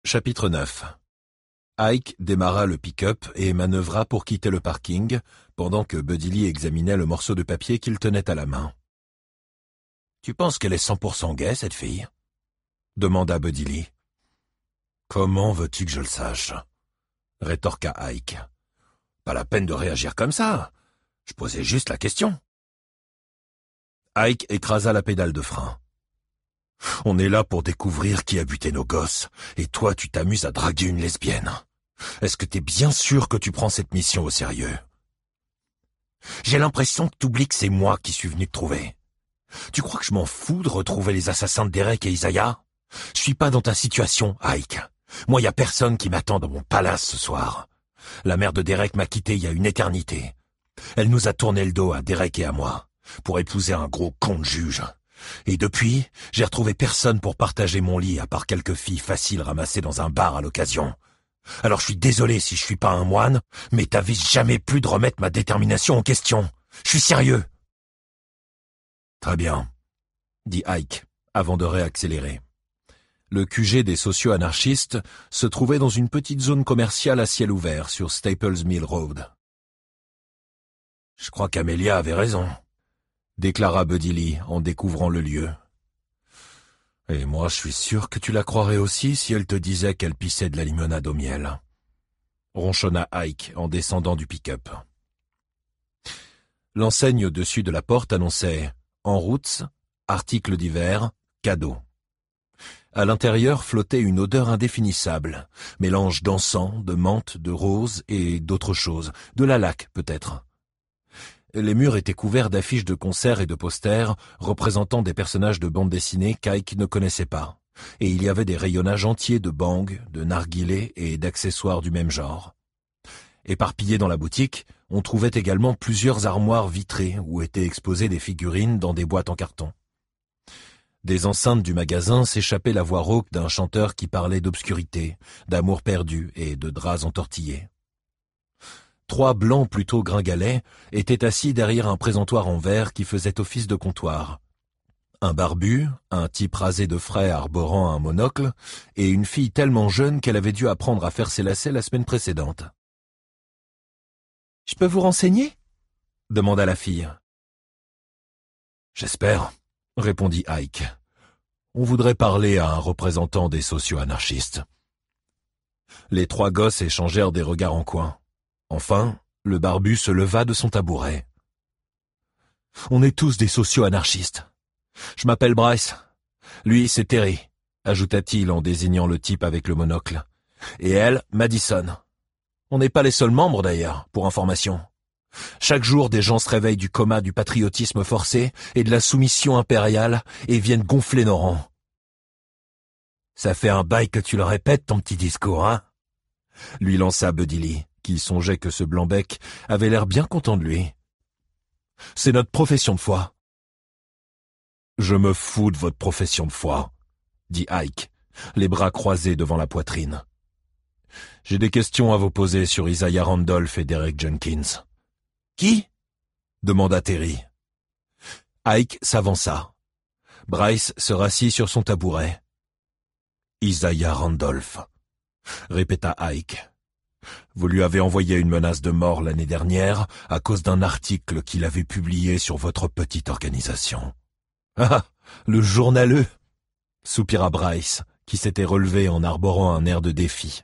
Chapitre 9. Ike démarra le pick-up et manœuvra pour quitter le parking, pendant que Buddy Lee examinait le morceau de papier qu'il tenait à la main. « Tu penses qu'elle est 100% gaie, cette fille ?» demanda Buddy Lee. « Comment veux-tu que je le sache ?» rétorqua Ike. « Pas la peine de réagir comme ça. Je posais juste la question. » Ike écrasa la pédale de frein. « On est là pour découvrir qui a buté nos gosses, et toi tu t'amuses à draguer une lesbienne. Est-ce que t'es bien sûr que tu prends cette mission au sérieux? J'ai l'impression que t'oublies que c'est moi qui suis venu te trouver. Tu crois que je m'en fous de retrouver les assassins de Derek et Isaiah? Je suis pas dans ta situation, Ike. Moi, y a personne qui m'attend dans mon palace ce soir. La mère de Derek m'a quitté il y a une éternité. Elle nous a tourné le dos à Derek et à moi, pour épouser un gros con de juge. Et depuis, j'ai retrouvé personne pour partager mon lit à part quelques filles faciles ramassées dans un bar à l'occasion. Alors je suis désolé si je suis pas un moine, mais t'avises jamais plus de remettre ma détermination en question. Je suis sérieux. Très bien, dit Ike, avant de réaccélérer. Le QG des socio-anarchistes se trouvait dans une petite zone commerciale à ciel ouvert sur Staples Mill Road. Je crois qu'Amelia avait raison, déclara Buddy Lee en découvrant le lieu. Et moi, je suis sûr que tu la croirais aussi si elle te disait qu'elle pissait de la limonade au miel, ronchonna Ike en descendant du pick-up. L'enseigne au-dessus de la porte annonçait « En route, articles divers, cadeaux ». À l'intérieur flottait une odeur indéfinissable, mélange d'encens, de menthe, de rose et d'autres choses, de lilac peut-être. Les murs étaient couverts d'affiches de concerts et de posters représentant des personnages de bande dessinée qu'Ike ne connaissait pas, et il y avait des rayonnages entiers de bangs, de narguilés et d'accessoires du même genre. Éparpillés dans la boutique, on trouvait également plusieurs armoires vitrées où étaient exposées des figurines dans des boîtes en carton. Des enceintes du magasin s'échappait la voix rauque d'un chanteur qui parlait d'obscurité, d'amour perdu et de draps entortillés. 3 blancs plutôt gringalets étaient assis derrière un présentoir en verre qui faisait office de comptoir. Un barbu, un type rasé de frais arborant un monocle, et une fille tellement jeune qu'elle avait dû apprendre à faire ses lacets la semaine précédente. « Je peux vous renseigner ?» demanda la fille. « J'espère, » répondit Ike. « On voudrait parler à un représentant des socio-anarchistes. » Les 3 gosses échangèrent des regards en coin. Enfin, le barbu se leva de son tabouret. « On est tous des socio-anarchistes. Je m'appelle Bryce. Lui, c'est Terry, ajouta-t-il en désignant le type avec le monocle. Et elle, Madison. On n'est pas les seuls membres d'ailleurs, pour information. Chaque jour, des gens se réveillent du coma du patriotisme forcé et de la soumission impériale et viennent gonfler nos rangs. Ça fait un bail que tu le répètes, ton petit discours, hein? Lui lança Buddy Lee, qui songeait que ce blanc-bec avait l'air bien content de lui. C'est notre profession de foi. Je me fous de votre profession de foi, dit Ike, les bras croisés devant la poitrine. J'ai des questions à vous poser sur Isaiah Randolph et Derek Jenkins. Qui? Demanda Terry. Ike s'avança. Bryce se rassit sur son tabouret. Isaiah Randolph, répéta Ike. Vous lui avez envoyé une menace de mort l'année dernière à cause d'un article qu'il avait publié sur votre petite organisation. Ah, le journaleux, soupira Bryce, qui s'était relevé en arborant un air de défi.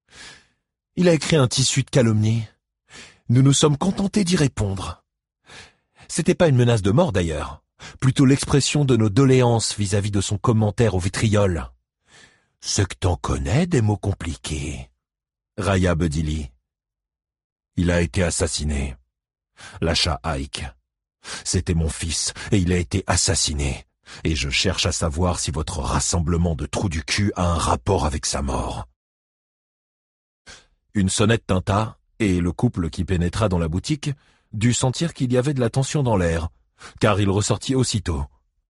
Il a écrit un tissu de calomnie. Nous nous sommes contentés d'y répondre. C'était pas une menace de mort d'ailleurs, plutôt l'expression de nos doléances vis-à-vis de son commentaire au vitriol. Ce que t'en connais des mots compliqués, railla Buddy Lee. Il a été assassiné, lâcha Ike. C'était mon fils, et il a été assassiné, et je cherche à savoir si votre rassemblement de trous du cul a un rapport avec sa mort. Une sonnette tinta, et le couple qui pénétra dans la boutique dut sentir qu'il y avait de la tension dans l'air, car il ressortit aussitôt.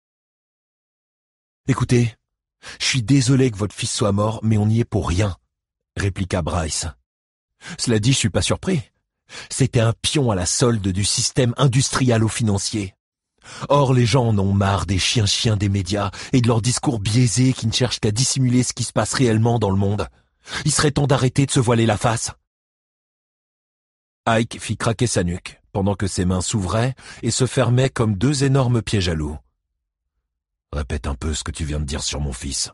« Écoutez, je suis désolé que votre fils soit mort, mais on n'y est pour rien, » répliqua Bryce. « Cela dit, je suis pas surpris. C'était un pion à la solde du système industrialo-financier. Or, les gens en ont marre des chiens des médias et de leurs discours biaisés qui ne cherchent qu'à dissimuler ce qui se passe réellement dans le monde. Il serait temps d'arrêter de se voiler la face. Ike fit craquer sa nuque, pendant que ses mains s'ouvraient et se fermaient comme deux énormes pièges à loup. Répète un peu ce que tu viens de dire sur mon fils.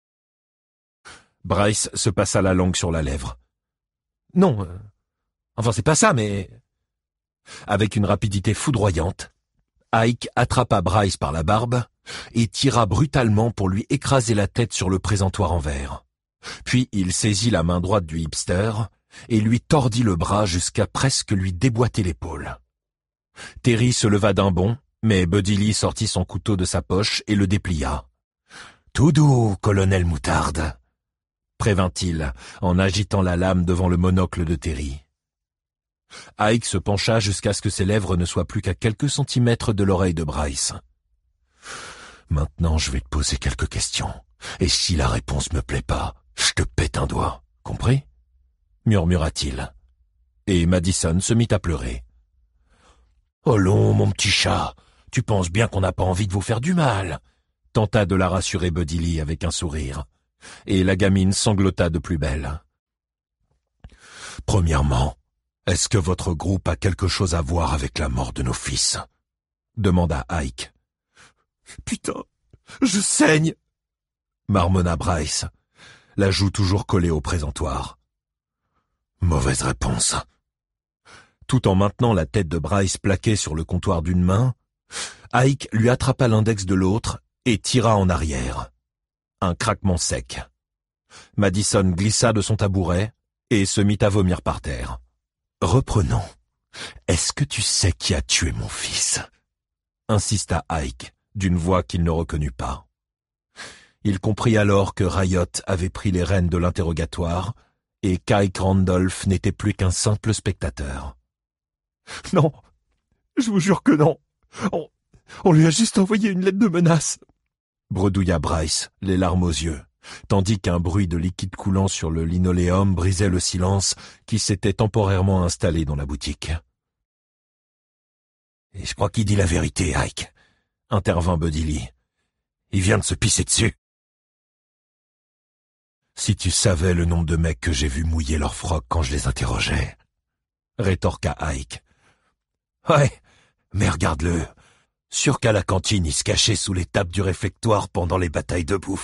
Bryce se passa la langue sur la lèvre. Non, enfin c'est pas ça, mais... Avec une rapidité foudroyante, Ike attrapa Bryce par la barbe et tira brutalement pour lui écraser la tête sur le présentoir en verre. Puis il saisit la main droite du hipster et lui tordit le bras jusqu'à presque lui déboîter l'épaule. Terry se leva d'un bond, mais Buddy Lee sortit son couteau de sa poche et le déplia. « Tout doux, colonel Moutarde !» prévint-il en agitant la lame devant le monocle de Terry. Ike se pencha jusqu'à ce que ses lèvres ne soient plus qu'à quelques centimètres de l'oreille de Bryce. « Maintenant, je vais te poser quelques questions, et si la réponse me plaît pas, je te pète un doigt, compris ?» murmura-t-il. Et Madison se mit à pleurer. « Allons, mon petit chat, tu penses bien qu'on n'a pas envie de vous faire du mal ?» tenta de la rassurer Buddy Lee avec un sourire, et la gamine sanglota de plus belle. « Premièrement, est-ce que votre groupe a quelque chose à voir avec la mort de nos fils ?» demanda Ike. « Putain, je saigne !» marmonna Bryce, la joue toujours collée au présentoir. Mauvaise réponse. Tout en maintenant la tête de Bryce plaquée sur le comptoir d'une main, Ike lui attrapa l'index de l'autre et tira en arrière. Un craquement sec. Madison glissa de son tabouret et se mit à vomir par terre. « Reprenons. Est-ce que tu sais qui a tué mon fils ?» insista Ike, d'une voix qu'il ne reconnut pas. Il comprit alors que Riot avait pris les rênes de l'interrogatoire et qu'Ike Randolph n'était plus qu'un simple spectateur. « Non, je vous jure que non. On lui a juste envoyé une lettre de menace. » bredouilla Bryce, les larmes aux yeux, tandis qu'un bruit de liquide coulant sur le linoléum brisait le silence qui s'était temporairement installé dans la boutique. « Et je crois qu'il dit la vérité, Ike, » intervint Buddy Lee. « Il vient de se pisser dessus. » « Si tu savais le nombre de mecs que j'ai vus mouiller leur froc quand je les interrogeais, » rétorqua Ike. « Ouais, mais regarde-le. Sûr qu'à la cantine, il se cachait sous les tables du réfectoire pendant les batailles de bouffe. »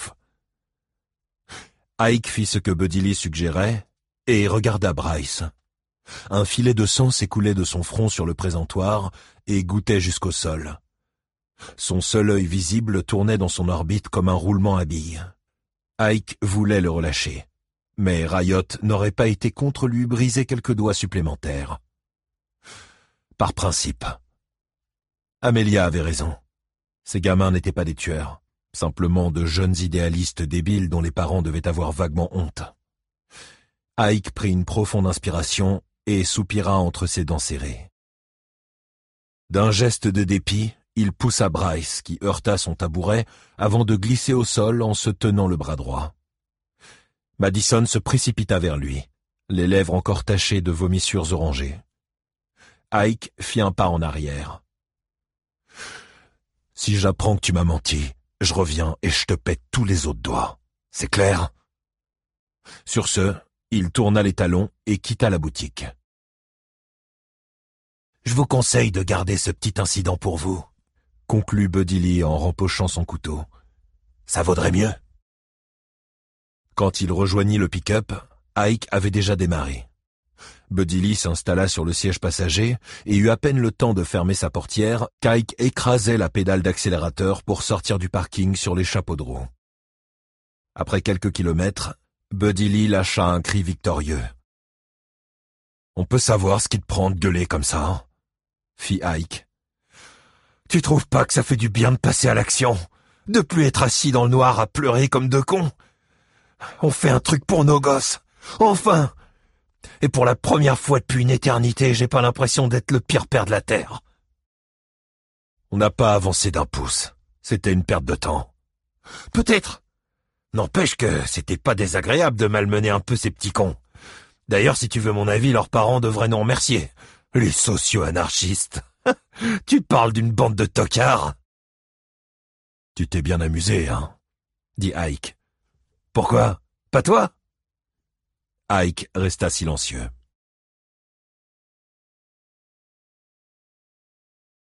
Ike fit ce que Buddy Lee suggérait et regarda Bryce. Un filet de sang s'écoulait de son front sur le présentoir et goûtait jusqu'au sol. Son seul œil visible tournait dans son orbite comme un roulement à billes. Ike voulait le relâcher, mais Riot n'aurait pas été contre lui briser quelques doigts supplémentaires. Par principe. Amelia avait raison. Ces gamins n'étaient pas des tueurs, simplement de jeunes idéalistes débiles dont les parents devaient avoir vaguement honte. Ike prit une profonde inspiration et soupira entre ses dents serrées. D'un geste de dépit, il poussa Bryce, qui heurta son tabouret avant de glisser au sol en se tenant le bras droit. Madison se précipita vers lui, les lèvres encore tachées de vomissures orangées. Ike fit un pas en arrière. « Si j'apprends que tu m'as menti, je reviens et je te pète tous les autres doigts. C'est clair ?» Sur ce, il tourna les talons et quitta la boutique. « Je vous conseille de garder ce petit incident pour vous, » conclut Buddy Lee en rempochant son couteau. « Ça vaudrait mieux. » Quand il rejoignit le pick-up, Ike avait déjà démarré. Buddy Lee s'installa sur le siège passager et eut à peine le temps de fermer sa portière qu'Ike écrasait la pédale d'accélérateur pour sortir du parking sur les chapeaux de roue. Après quelques kilomètres, Buddy Lee lâcha un cri victorieux. « On peut savoir ce qui te prend de gueuler comme ça, hein ?» fit Ike. « Tu trouves pas que ça fait du bien de passer à l'action, de plus être assis dans le noir à pleurer comme deux cons? On fait un truc pour nos gosses, enfin! Et pour la première fois depuis une éternité, j'ai pas l'impression d'être le pire père de la Terre. » On n'a pas avancé d'un pouce. C'était une perte de temps. Peut-être. N'empêche que c'était pas désagréable de malmener un peu ces petits cons. D'ailleurs, si tu veux mon avis, leurs parents devraient nous remercier. Les socio-anarchistes. Tu parles d'une bande de tocards? Tu t'es bien amusé, hein? Dit Ike. Pourquoi? Pas toi? Ike resta silencieux.